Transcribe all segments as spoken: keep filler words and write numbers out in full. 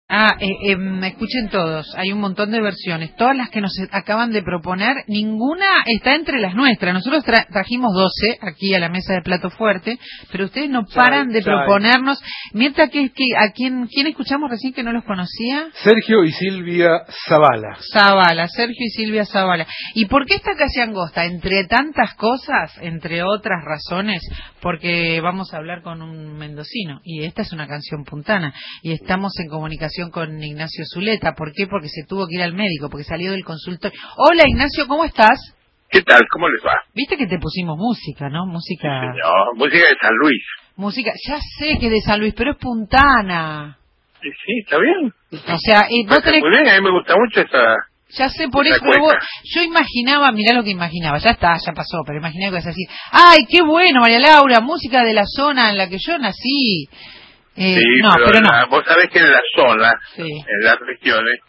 Ah, eh, eh, me escuchen todos, hay un montón de versiones, todas las que nos acaban de proponer, ninguna está entre las nuestras. Nosotros tra trajimos doce aquí a la mesa de Plato Fuerte, pero ustedes no paran de proponernos. Mientras que, que a quién, quién escuchamos recién que no los conocía. Sergio y Silvia Zavala. Zavala, Sergio y Silvia Zavala. ¿Y por qué esta calle angosta? Entre tantas cosas, entre otras razones, porque vamos a hablar con un mendocino, y esta es una canción puntana, y estamos en comunicación con Ignacio Zuleta. ¿Por qué? Porque se tuvo que ir al médico, porque salió del consultorio. Hola Ignacio, ¿cómo estás? ¿Qué tal? ¿Cómo les va? Viste que te pusimos música, ¿no? Música... Sí, señor. Música de San Luis. Música, ya sé que es de San Luis, pero es puntana. Sí, sí, está bien. O sea, y vos tenés... Muy bien, a mí me gusta mucho esa... Ya sé, por eso, pero vos, yo imaginaba, mirá lo que imaginaba, ya está, ya pasó, pero imaginaba que ibas a decir, ¡ay, qué bueno, María Laura, música de la zona en la que yo nací! Eh, sí, no, pero, pero no. La, vos sabés que en la zona, sí. en las regiones,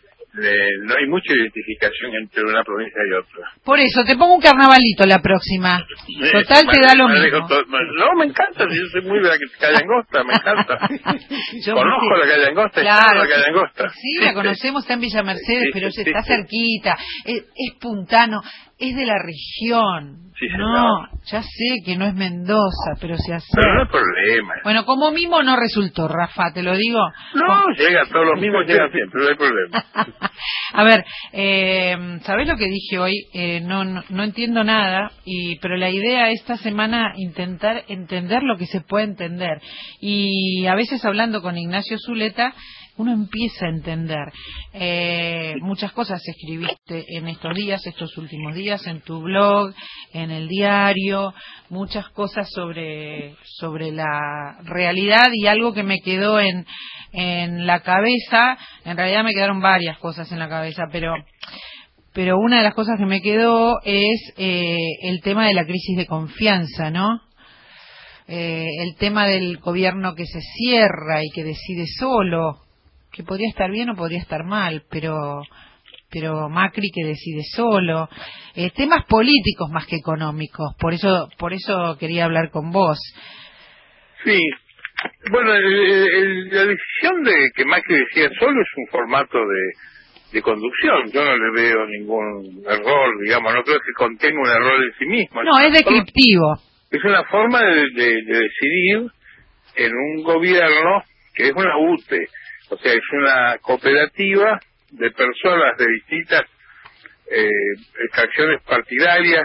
eh, no hay mucha identificación entre una provincia y otra. Por eso, te pongo un carnavalito la próxima. Total, sí, te da lo mismo. Todo, no, me encanta, yo soy muy de la calle Angosta, me encanta. yo Conozco porque... la calle Angosta, claro, la calle Angosta. Sí, sí, la conocemos, está en Villa Mercedes, sí, pero sí, está sí, cerquita, es, es puntano, es de la región. Sí, no, ya sé que no es Mendoza, pero se hace. Pero no hay problema. Bueno, como mimo no resultó, Rafa, te lo digo. No, como... llega, todos los mismos llegan siempre, no hay problema. A ver, eh, ¿sabés lo que dije hoy? Eh, no, no, no entiendo nada, y pero la idea esta semana intentar entender lo que se puede entender. Y a veces hablando con Ignacio Zuleta, uno empieza a entender. Eh, muchas cosas escribiste en estos días, estos últimos días, en tu blog, en el diario, muchas cosas sobre, sobre la realidad, y algo que me quedó en, en la cabeza, en realidad me quedaron varias cosas en la cabeza, pero... pero una de las cosas que me quedó es eh, el tema de la crisis de confianza, ¿no? Eh, el tema del gobierno que se cierra y que decide solo, que podría estar bien o podría estar mal, pero pero Macri que decide solo, eh, temas políticos más que económicos, por eso por eso quería hablar con vos. Sí, bueno, el, el, la decisión de que Macri decida solo es un formato de, de conducción, yo no le veo ningún error, digamos, no creo que contenga un error en sí mismo. No, es descriptivo. Es una forma de, de, de decidir en un gobierno que es una U T E, o sea, es una cooperativa de personas de distintas eh, extracciones partidarias,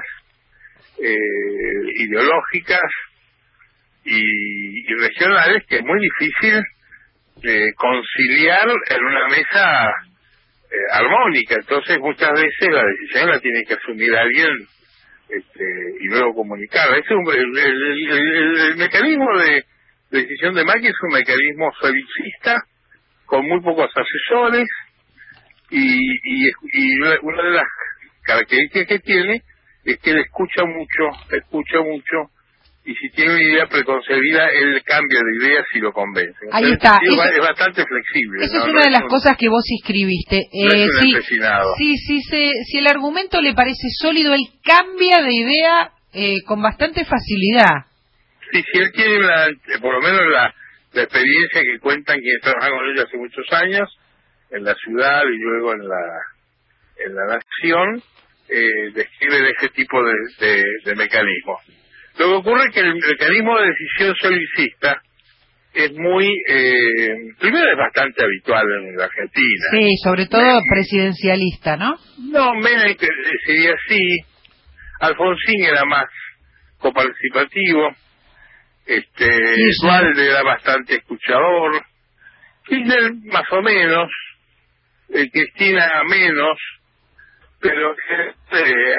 eh, ideológicas y, y regionales, que es muy difícil eh, conciliar en una mesa eh, armónica. Entonces, muchas veces la decisión la tiene que asumir alguien este, y luego comunicarla. Ese es un, el, el, el, el, el mecanismo de decisión de Macri es un mecanismo solipsista, con muy pocos asesores, y, y, y una de las características que tiene es que él escucha mucho, escucha mucho, y si tiene una idea preconcebida, él cambia de idea si lo convence. Ahí Entonces, está. Eso, es, es bastante flexible. Esa ¿no? es una no de es las un, cosas que vos escribiste. No eh, es un si, empecinado. Si, si, si, si el argumento le parece sólido, él cambia de idea eh, con bastante facilidad. Sí, si él tiene una, por lo menos la, la experiencia que cuentan quienes trabajan con él hace muchos años, en la ciudad y luego en la en la nación, eh, describen ese tipo de, de, de mecanismos. Lo que ocurre es que el mecanismo de decisión solicista es muy, eh, primero es bastante habitual en la Argentina. Sí, sobre todo Men, presidencialista, ¿no? No, Menem sería así, Alfonsín era más coparticipativo, este, Dualde era bastante escuchador, Kirchner más o menos, eh, Cristina menos, pero eh,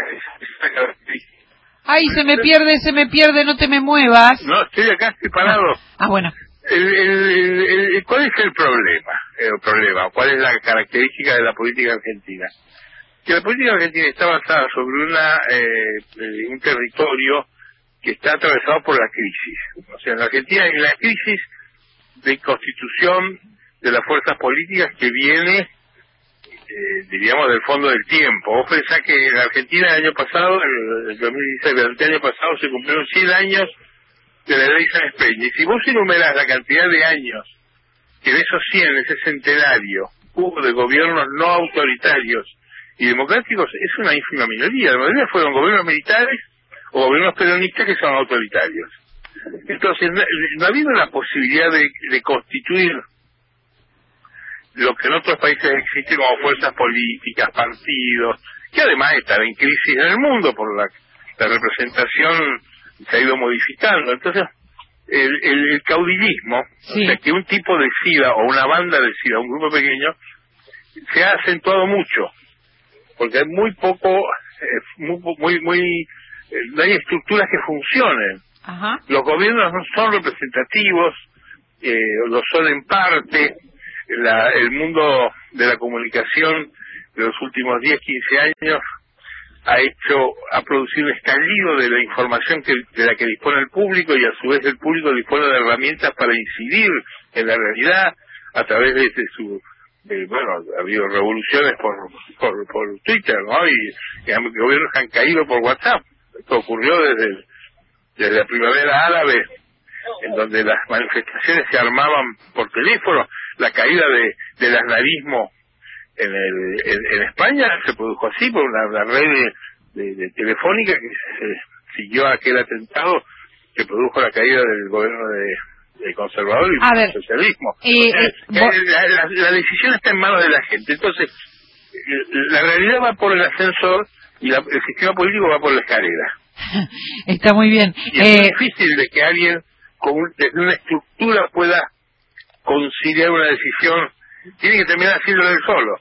ay, se me pierde, se me pierde, no te me muevas. No, estoy acá, estoy parado. Ah, ah bueno. El, el, el, el, ¿Cuál es el problema? El problema, ¿cuál es la característica de la política argentina? Que la política argentina está basada sobre una eh, un territorio que está atravesado por la crisis. O sea, en la Argentina hay la crisis de constitución de las fuerzas políticas que viene Eh, diríamos del fondo del tiempo. Vos pensás que en Argentina el año pasado, el dos mil dieciséis, el año pasado se cumplieron cien años de la ley Sáenz Peña, y si vos enumerás la cantidad de años que en esos cien, en ese centenario, hubo de gobiernos no autoritarios y democráticos, es una ínfima minoría. La mayoría fueron gobiernos militares o gobiernos peronistas que son autoritarios. Entonces, no, no ha habido la posibilidad de, de constituir lo que en otros países existe como fuerzas políticas, partidos, que además están en crisis en el mundo por la, la representación se ha ido modificando. Entonces, el, el, el caudillismo, sí. O sea, que un tipo decida, o una banda decida, un grupo pequeño, se ha acentuado mucho, porque hay muy poco, eh, muy, muy, muy eh, no hay estructuras que funcionen. Ajá. Los gobiernos no son representativos, eh, lo son en parte. La, el mundo de la comunicación de los últimos diez, quince años ha hecho, ha producido un estallido de la información que, de la que dispone el público, y a su vez el público dispone de herramientas para incidir en la realidad a través de, de su, de, bueno, ha habido revoluciones por por, por Twitter, ¿no? Y, y gobiernos que han caído por WhatsApp. Esto ocurrió desde, desde la primavera árabe, en donde las manifestaciones se armaban por teléfono. La caída de del aznarismo en, el, en, en España se produjo así, por una, una red de, de, de telefónica que se siguió a aquel atentado que produjo la caída del gobierno de, de conservador y del socialismo. Eh, eh, la, la, la decisión está en manos de la gente. Entonces, la realidad va por el ascensor y la, el sistema político va por la escalera. Está muy bien. Y es eh, muy difícil de que alguien con un, desde una estructura pueda conciliar una decisión. Tiene que terminar haciéndolo él solo.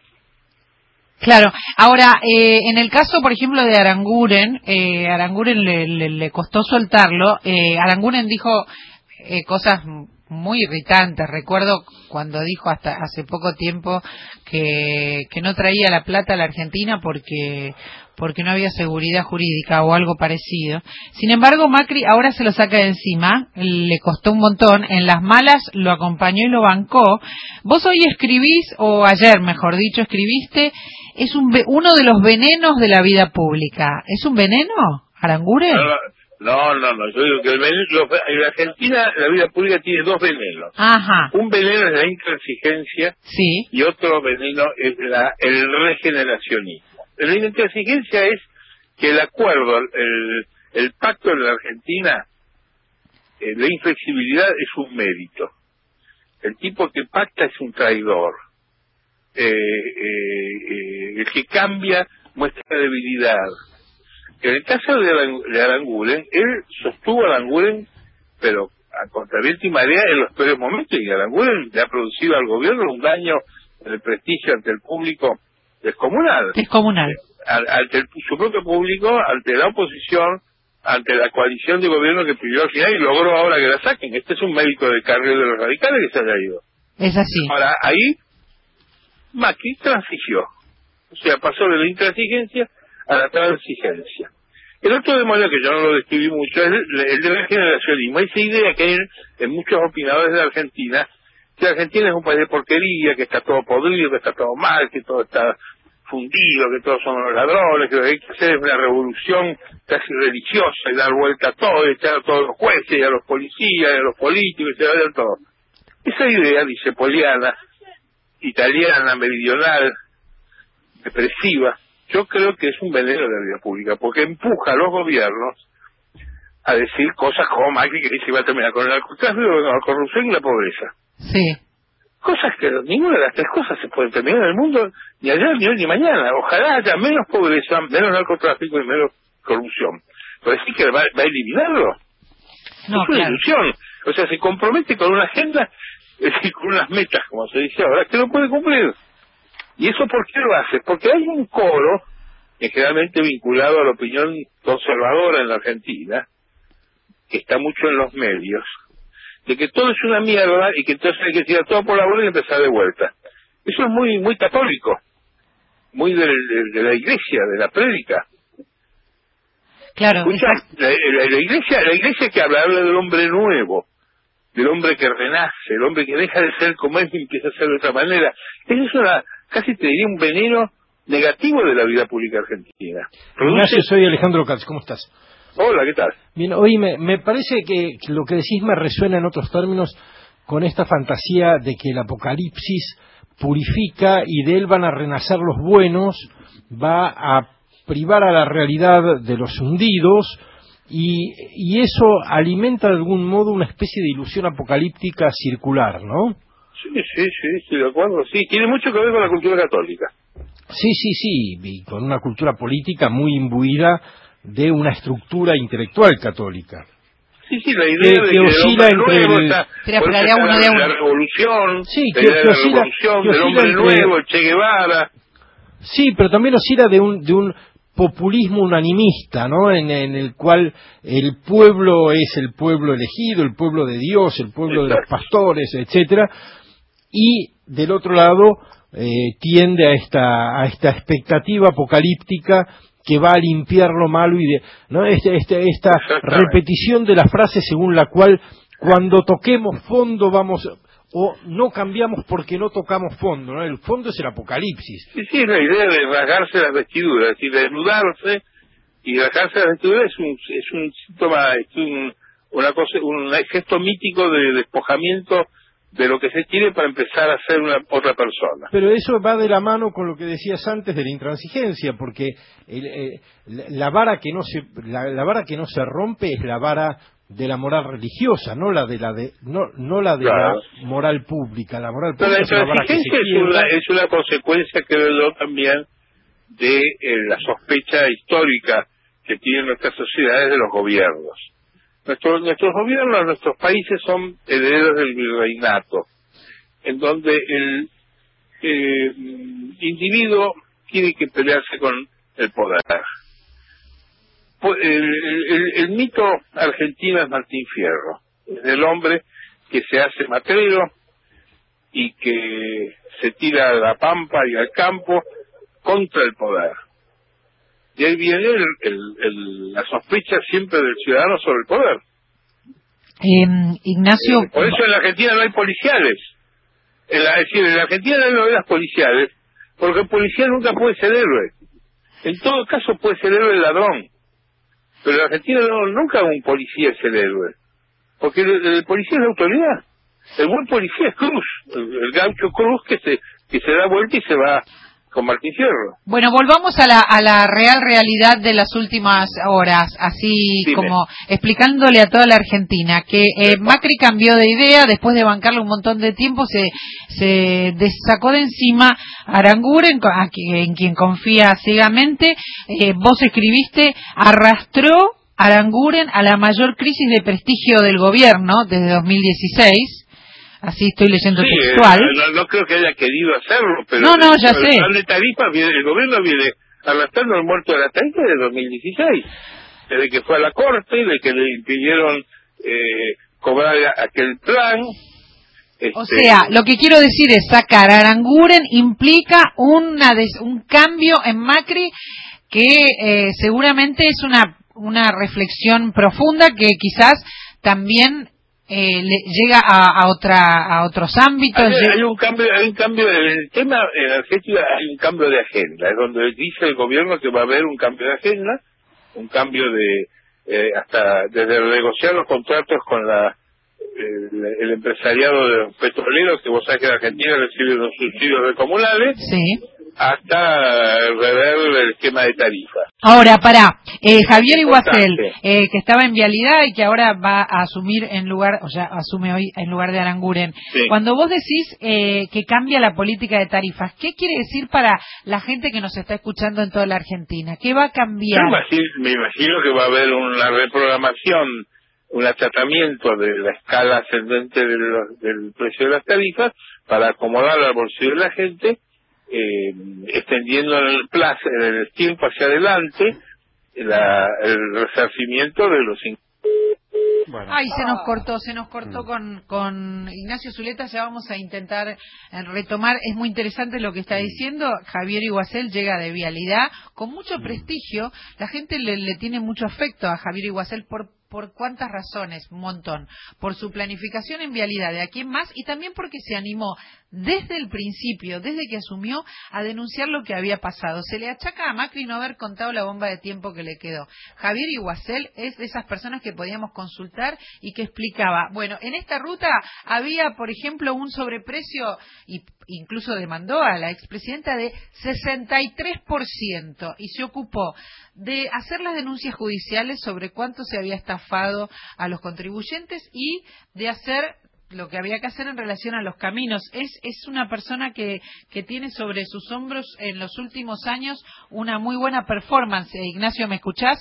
Claro. Ahora, eh, en el caso, por ejemplo, de Aranguren, eh, Aranguren le, le, le costó soltarlo. Eh, Aranguren dijo eh, cosas muy irritantes. Recuerdo cuando dijo hasta hace poco tiempo que, que no traía la plata a la Argentina porque porque no había seguridad jurídica o algo parecido. Sin embargo, Macri ahora se lo saca de encima, le costó un montón, en las malas lo acompañó y lo bancó. Vos hoy escribís, o ayer mejor dicho, escribiste, es un uno de los venenos de la vida pública. ¿Es un veneno, Aranguren? No, no, no, yo digo que el veneno, en Argentina la vida pública tiene dos venenos. Ajá. Un veneno es la intransigencia, sí. Y otro veneno es la, el regeneracionismo. La intransigencia es que el acuerdo, el, el pacto en la Argentina, eh, la inflexibilidad es un mérito. El tipo que pacta es un traidor. Eh, eh, eh, el que cambia muestra debilidad. En el caso de, Arang de Aranguren, él sostuvo a Aranguren, pero a contraviento y marea en los peores momentos, y Aranguren le ha producido al gobierno un daño en el prestigio ante el público descomunal. Descomunal. Ante el, su propio público, ante la oposición, ante la coalición de gobierno que pidió al final y logró ahora que la saquen. Este es un mérito de carrera de los radicales que se haya ido. Es así. Ahora, ahí Macri transigió. O sea, pasó de la intransigencia a la transigencia. El otro demonio, que yo no lo describí mucho, es el, el de la generacionismo. Esa idea que hay en muchos opinadores de Argentina, que Argentina es un país de porquería, que está todo podrido, que está todo mal, que todo está fundido, que todos son los ladrones, que lo que hay que hacer es una revolución casi religiosa y dar vuelta a todo, y echar a todos los jueces, y a los policías, y a los políticos, y se vaya todo. Esa idea, dice Poliana, italiana, meridional, depresiva, yo creo que es un veneno de la vida pública, porque empuja a los gobiernos a decir cosas como Macri, que dice que va a terminar con el narcotráfico, con la corrupción y la pobreza. Sí. Cosas que ninguna de las tres cosas se pueden terminar en el mundo, ni ayer, ni hoy, ni mañana. Ojalá haya menos pobreza, menos narcotráfico y menos corrupción. Pero decir que va, va a eliminarlo. No, es una claro. ilusión. O sea, se compromete con una agenda, es decir, con unas metas, como se dice ahora, que no puede cumplir. ¿Y eso por qué lo hace? Porque hay un coro, que generalmente vinculado a la opinión conservadora en la Argentina, que está mucho en los medios, de que todo es una mierda y que entonces hay que tirar todo por la bola y empezar de vuelta. Eso es muy muy católico, muy de, de, de la iglesia, de la prédica. Claro. Escucha, la, la, la iglesia la iglesia que habla, habla del hombre nuevo, del hombre que renace, el hombre que deja de ser como es y empieza a ser de otra manera. Eso es una, casi te diría un veneno negativo de la vida pública argentina. Produce... Ignacio, soy Alejandro Katz, ¿cómo estás? Hola, ¿qué tal? Bien, oye, me, me parece que lo que decís me resuena en otros términos con esta fantasía de que el apocalipsis purifica y de él van a renacer los buenos, va a privar a la realidad de los hundidos, y, y eso alimenta de algún modo una especie de ilusión apocalíptica circular, ¿no? Sí, sí, sí, estoy de acuerdo. Sí, tiene mucho que ver con la cultura católica. Sí, sí, sí, y con una cultura política muy imbuida de una estructura intelectual católica. Sí, sí, la idea que, de que que oscila el entre nuevo el... está, Espera, por espera, eso de está uno, la, de la uno. revolución, Sí, la que, idea de que la oscila, revolución, que del oscila hombre entre... nuevo, el Che Guevara. Sí, pero también oscila de un, de un populismo unanimista, ¿no? En, en el cual el pueblo es el pueblo elegido, el pueblo de Dios, el pueblo de los pastores, etcétera, y del otro lado eh, tiende a esta a esta expectativa apocalíptica que va a limpiar lo malo y de, ¿no? Este, este, esta repetición de la frase según la cual cuando toquemos fondo vamos, o no cambiamos porque no tocamos fondo, ¿no? El fondo es el apocalipsis. Sí, sí, es la idea de rasgarse las vestiduras, es decir, desnudarse y rasgarse las vestiduras es un, es un síntoma, es un, una cosa, un gesto mítico de despojamiento de lo que se quiere para empezar a ser una otra persona. Pero eso va de la mano con lo que decías antes de la intransigencia, porque el, eh, la vara que no se la, la vara que no se rompe es la vara de la moral religiosa, no la de la de no no la de Claro. la moral pública. La moral Pero pública la es una vara que se intransigencia es quiebra. una, es una consecuencia, creo yo, también de eh, la sospecha histórica que tienen nuestras sociedades de los gobiernos. Nuestros, nuestros gobiernos, nuestros países son herederos del virreinato, en donde el eh, individuo tiene que pelearse con el poder. El, el, el mito argentino es Martín Fierro, es el hombre que se hace matrero y que se tira a la pampa y al campo contra el poder. Y ahí viene el, el, el, la sospecha siempre del ciudadano sobre el poder. Eh, Ignacio... Eh, por eso en la Argentina no hay policiales. En la, es decir, en la Argentina no hay novelas policiales, porque el policía nunca puede ser héroe. En todo caso puede ser héroe el ladrón. Pero en la Argentina no, nunca un policía es el héroe. Porque el, el policía es la autoridad. El buen policía es Cruz, el, el gaucho Cruz que se, que se da vuelta y se va con Martín Fierro. Bueno, volvamos a la, a la real realidad de las últimas horas, así Dime. como explicándole a toda la Argentina que eh, Macri cambió de idea después de bancarle un montón de tiempo, se, se sacó de encima Aranguren, a quien, en quien confía ciegamente. Eh, vos escribiste, arrastró Aranguren a la mayor crisis de prestigio del gobierno desde dos mil dieciséis. Así estoy leyendo sí, textual. Eh, no, no creo que haya querido hacerlo, pero no, no, ya el sé. plan de tarifas, viene, el gobierno viene arrastrando el muerto de la tarifa de dos mil dieciséis, desde que fue a la corte, de que le impidieron eh, cobrar aquel plan. Este... O sea, lo que quiero decir es sacar a Aranguren implica una des, un cambio en Macri que eh, seguramente es una una reflexión profunda que quizás también Eh, le, llega a, a otra a otros ámbitos. Hay, hay un cambio, hay un cambio del tema energético, hay un cambio de agenda, es donde dice el gobierno que va a haber un cambio de agenda, un cambio de eh, hasta desde negociar los contratos con la el, el empresariado de los petroleros, que vos sabés que en Argentina recibe los subsidios de comunales, sí, hasta rever el esquema de tarifas. Ahora, para eh, Javier Iguacel, eh, que estaba en Vialidad y que ahora va a asumir en lugar, o sea, asume hoy en lugar de Aranguren. Sí. Cuando vos decís eh, que cambia la política de tarifas, ¿qué quiere decir para la gente que nos está escuchando en toda la Argentina? ¿Qué va a cambiar? Me imagino, me imagino que va a haber una reprogramación, un achatamiento de la escala ascendente de los, del precio de las tarifas para acomodar al bolsillo de la gente, eh, extendiendo en el plazo, en el tiempo hacia adelante la, el resarcimiento de los ingresos. Bueno. Ay, se nos cortó, se nos cortó con, con Ignacio Zuleta. Ya vamos a intentar retomar. Es muy interesante lo que está diciendo. Javier Iguacel llega de Vialidad con mucho prestigio. La gente le, le tiene mucho afecto a Javier Iguacel por ¿por cuántas razones? Un montón. Por su planificación en Vialidad, ¿de a quién más? Y también porque se animó desde el principio, desde que asumió, a denunciar lo que había pasado. Se le achaca a Macri no haber contado la bomba de tiempo que le quedó. Javier Iguacel es de esas personas que podíamos consultar y que explicaba, bueno, en esta ruta había, por ejemplo, un sobreprecio, y incluso demandó a la expresidenta, de sesenta y tres por ciento, y se ocupó de hacer las denuncias judiciales sobre cuánto se había estafado a los contribuyentes y de hacer lo que había que hacer en relación a los caminos. Es es una persona que, que tiene sobre sus hombros en los últimos años una muy buena performance. Ignacio, ¿me escuchás?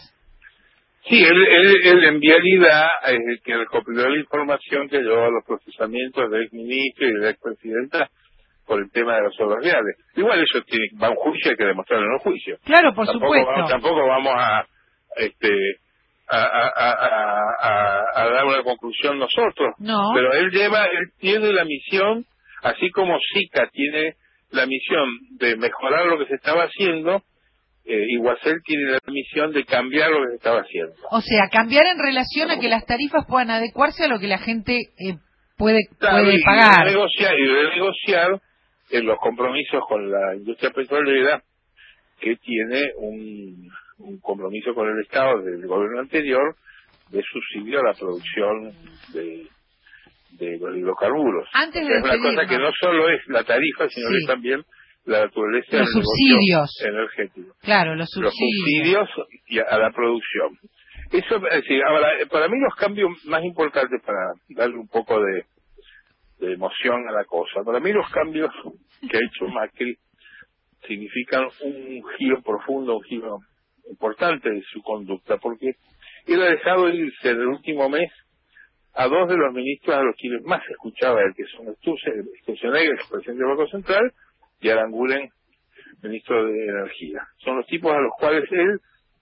Sí, él, él, él en realidad es el que recopiló la información que llevó a los procesamientos del exministro y de la expresidenta por el tema de las obras viales. Igual eso tiene, va a un juicio, hay que demostrarlo en un juicio. Claro, por tampoco supuesto. Vamos, tampoco vamos a... este A, a, a, a, a dar una conclusión nosotros, no. Pero él lleva, él tiene la misión, así como Sica tiene la misión de mejorar lo que se estaba haciendo, eh, Iguacel tiene la misión de cambiar lo que se estaba haciendo. O sea, cambiar en relación a que las tarifas puedan adecuarse a lo que la gente eh, puede, claro, puede y pagar. De negociar, y de negociar en los compromisos con la industria petrolera, que tiene un... un compromiso con el Estado del gobierno anterior de subsidio a la producción de, de los hidrocarburos. Antes de es una cosa que no solo es la tarifa, sino sí. que también la naturaleza los del subsidios energético. Claro, los subsidios. Los subsidios y a, a la producción. Eso, es decir, ahora, para mí los cambios más importantes, para darle un poco de, de emoción a la cosa, para mí los cambios que ha hecho Macri significan un giro profundo, un giro importante de su conducta, porque él ha dejado irse en el último mes a dos de los ministros a los quienes más escuchaba él, que son Sturzenegger, el presidente del Banco Central, y Aranguren, ministro de Energía. Son los tipos a los cuales él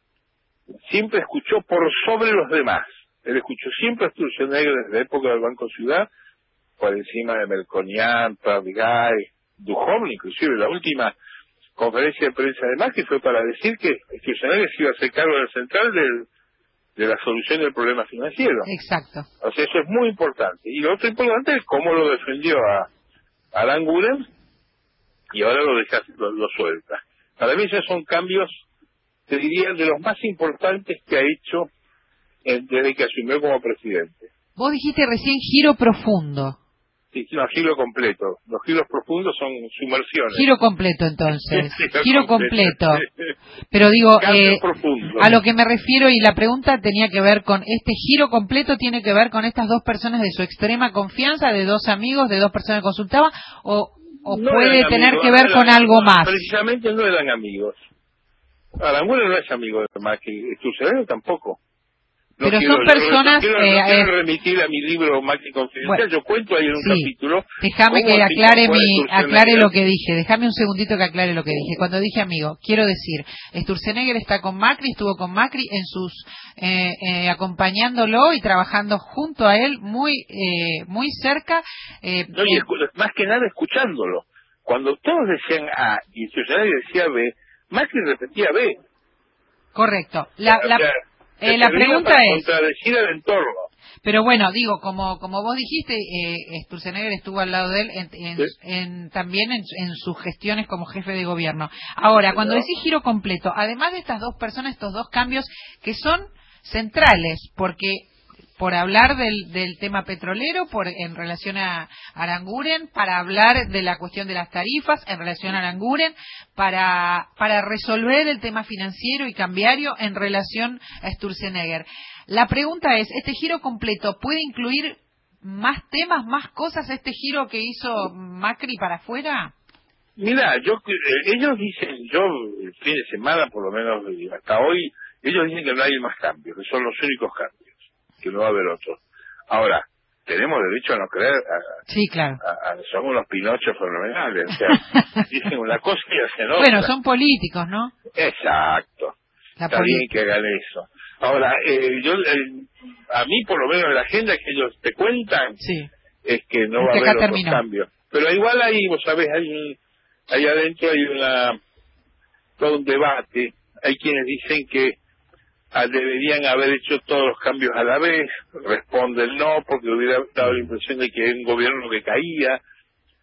siempre escuchó por sobre los demás. Él escuchó siempre a Sturzenegger desde la época del Banco Ciudad, por encima de Melconian, Pavigay, Duhovne, inclusive la última conferencia de prensa de Macri fue para decir que Sturzenegger se iba a hacer cargo del central del, de la solución del problema financiero. Exacto. O sea, eso es muy importante. Y lo otro importante es cómo lo defendió a, a Aranguren y ahora lo deja, lo, lo suelta. Para mí esos son cambios, te diría, de los más importantes que ha hecho eh, desde que asumió como presidente. Vos dijiste recién giro profundo. Sí, no, giro completo. Los giros profundos son sumersiones. Giro completo, entonces. Giro Giro completo. completo. Pero digo, eh, profundo. a lo que me refiero, y la pregunta tenía que ver con, este giro completo tiene que ver con estas dos personas de su extrema confianza, de dos amigos, de dos personas que consultaba, o, o no puede tener amigos, que ver no con eran, algo más. Precisamente no eran amigos. Aranguren no es amigo de Macri, Sturzenegger tampoco. No pero quiero, son personas... Yo no quiero, eh, no quiero eh, remitir a mi libro Macri Confidencial, bueno, yo cuento ahí en un sí. capítulo... Déjame que así aclare fue mi, Sturzenegger. aclare lo que dije, déjame un segundito que aclare lo que dije. Cuando dije amigo, quiero decir, Sturzenegger está con Macri, estuvo con Macri en sus, eh, eh, acompañándolo y trabajando junto a él muy, eh, muy cerca. Eh, no, y eh, escu- más que nada escuchándolo. Cuando todos decían A y Sturzenegger decía B, Macri repetía B. Correcto. La, la, O sea, eh, se la servía pregunta para es... contradecir al entorno. Pero bueno, digo, como como vos dijiste, eh, Sturzenegger estuvo al lado de él en, en, ¿Sí? en, también en, en sus gestiones como jefe de gobierno. Ahora, cuando ¿No? decís giro completo, además de estas dos personas, estos dos cambios que son centrales, porque por hablar del, del tema petrolero, por en relación a Aranguren, para hablar de la cuestión de las tarifas en relación a Aranguren, para para resolver el tema financiero y cambiario en relación a Sturzenegger. La pregunta es, ¿este giro completo puede incluir más temas, más cosas, este giro que hizo Macri para afuera? Mira, yo eh, ellos dicen, yo el fin de semana por lo menos eh, hasta hoy, ellos dicen que no hay más cambios, que son los únicos cambios, que no va a haber otros. Ahora, tenemos derecho a no creer, a, sí, claro. A, a, son unos pinochos fenomenales, o sea, dicen una cosa y hacen otra. Bueno, son políticos, ¿no? Exacto, La está bien que hagan eso. Ahora, eh, yo eh, a mí por lo menos la agenda que ellos te cuentan sí. es que no es va que a haber otros terminó. cambios. Pero igual ahí, vos sabés, hay un, ahí adentro hay una todo un debate. Hay quienes dicen que ah, deberían haber hecho todos los cambios a la vez, responden no, porque hubiera dado la impresión de que era un gobierno que caía.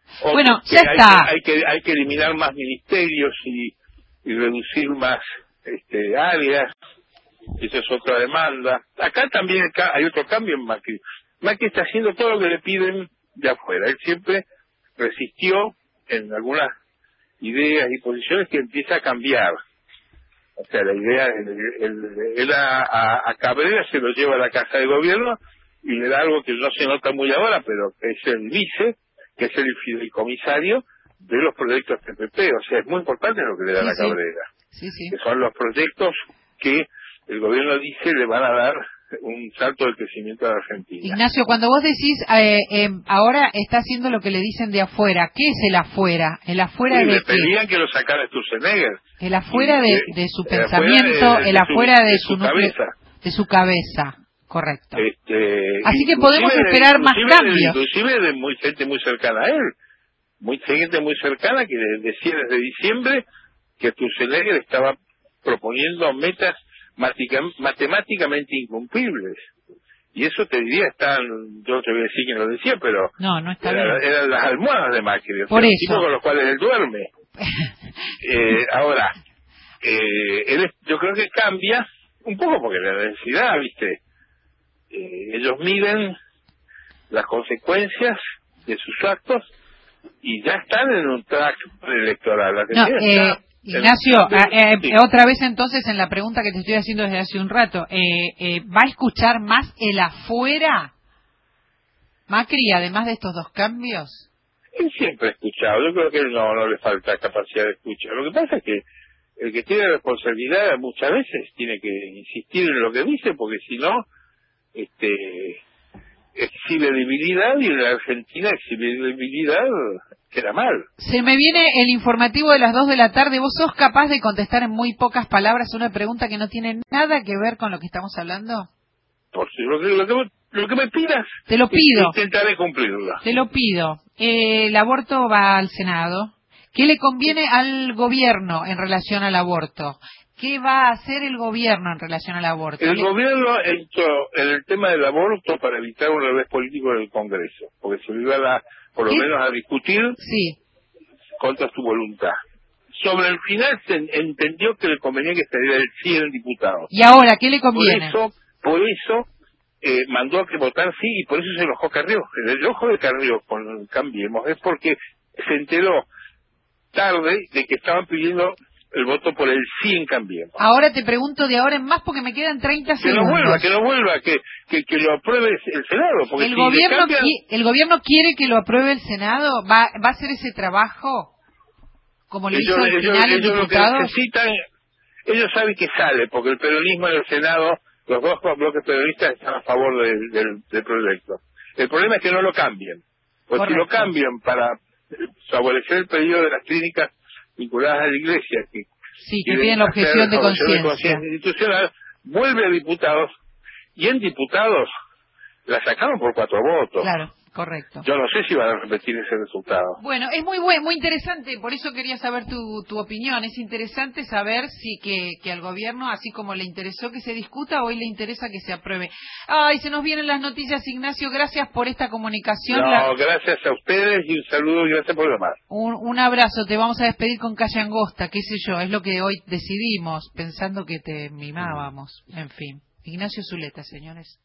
O bueno, que ya hay está. Que, hay, que, hay que eliminar más ministerios y, y reducir más este, áreas. Esa es otra demanda. Acá también hay otro cambio en Macri. Macri está haciendo todo lo que le piden de afuera. Él siempre resistió en algunas ideas y posiciones que empieza a cambiar. O sea, la idea, él a, a, a Cabrera se lo lleva a la Casa de Gobierno y le da algo que no se nota muy ahora, pero es el vice, que es el fideicomisario de los proyectos P P P. O sea, es muy importante lo que le da Sí, a sí. Cabrera. Sí, sí. Que son los proyectos que el gobierno dice le van a dar un salto de crecimiento a la Argentina. Ignacio, cuando vos decís eh, eh, ahora está haciendo lo que le dicen de afuera, ¿qué es el afuera? ¿El afuera Sí, de le qué? pedían que lo sacara Sturzenegger. El afuera de, de su el pensamiento, afuera de, de, el de afuera su, de, de su, su núcleo, cabeza. de su cabeza, correcto. Este, Así que podemos esperar más cambios. Inclusive de muy, gente muy cercana a él. Muy gente muy cercana que decía desde diciembre que Sturzenegger estaba proponiendo metas matemáticamente incumplibles. Y eso te diría, están, yo te voy a decir quién lo decía, pero no, no está era, bien. eran las almohadas de Macri, o Por sea, eso. tipos con los cuales él duerme. eh, ahora, eh, él es, yo creo que cambia un poco porque la necesidad, ¿viste? Eh, ellos miden las consecuencias de sus actos y ya están en un track electoral. La No, eh, Ignacio, el, eh, sí. eh, otra vez entonces en la pregunta que te estoy haciendo desde hace un rato, eh, eh, ¿va a escuchar más el afuera, Macri, además de estos dos cambios? Él siempre ha escuchado, yo creo que él no, no le falta capacidad de escuchar. Lo que pasa es que el que tiene responsabilidad muchas veces tiene que insistir en lo que dice, porque si no, este, exhibe debilidad, y en la Argentina exhibir debilidad queda mal. Se me viene el informativo de las dos de la tarde. ¿Vos sos capaz de contestar en muy pocas palabras una pregunta que no tiene nada que ver con lo que estamos hablando? Por si lo que, lo que, lo que me pidas, te lo pido. Intentaré cumplirlo. Te lo pido. Eh, el aborto va al Senado. ¿Qué le conviene al gobierno en relación al aborto? ¿Qué va a hacer el gobierno en relación al aborto? El ¿Le... gobierno entró en el tema del aborto para evitar un revés político en el Congreso, porque se iba a, por lo ¿Qué? menos a discutir sí. contra su voluntad. Sobre el final se entendió que le convenía que saliera el sí en diputados. ¿Y ahora qué le conviene? Por eso, por eso eh, mandó a que votar sí, y por eso se enojó Carrió. El enojo de Carrió con Cambiemos es porque se enteró tarde de que estaban pidiendo el voto por el sí en Cambiemos. Ahora te pregunto de ahora en más porque me quedan treinta segundos. Que no vuelva, que no vuelva, que, que, que lo apruebe el Senado. Porque el, si gobierno cambian... ¿El gobierno quiere que lo apruebe el Senado? ¿Va, va a hacer ese trabajo? Como lo ellos, hizo al ellos, final el ellos diputado. Lo que necesitan, ellos saben que sale, porque el peronismo en el Senado, los dos bloques peronistas están a favor del, del, del proyecto. El problema es que no lo cambien. Pues Correcto. Si lo cambian para favorecer el pedido de las clínicas vinculadas a la Iglesia, que, sí, que piden la objeción de conciencia institucional, vuelve a diputados, y en diputados la sacaron por cuatro votos. Claro, correcto. Yo no sé si van a repetir ese resultado. Bueno, es muy bueno, muy interesante, por eso quería saber tu, tu opinión. Es interesante saber si que, que al gobierno, así como le interesó que se discuta, hoy le interesa que se apruebe. Ay, se nos vienen las noticias, Ignacio, gracias por esta comunicación. No, la... gracias a ustedes y un saludo y gracias por llamar. Un, un abrazo, te vamos a despedir con calle angosta, qué sé yo, es lo que hoy decidimos, pensando que te mimábamos, en fin. Ignacio Zuleta, señores.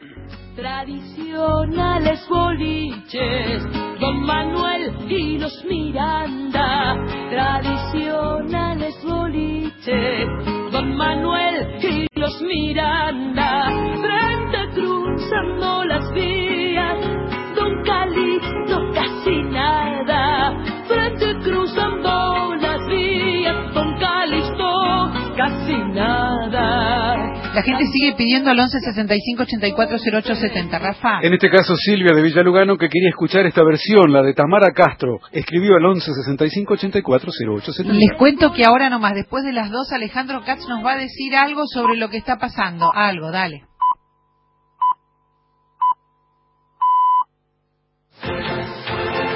Tradicionales boliches, Don Manuel y los Miranda. Tradicionales boliches, Don Manuel y los Miranda. Frente cruzando las vías, Don Calixto casi nada. Frente cruzando las vías, Don Calixto casi nada. La gente sigue pidiendo al once sesenta y cinco ochenta y cuatro cero ocho setenta. Rafa. En este caso Silvia de Villalugano, que quería escuchar esta versión, la de Tamara Castro, escribió al once sesenta y cinco ochenta y cuatro cero ocho setenta. Les cuento que ahora nomás, después de las dos, Alejandro Katz nos va a decir algo sobre lo que está pasando. Algo, dale.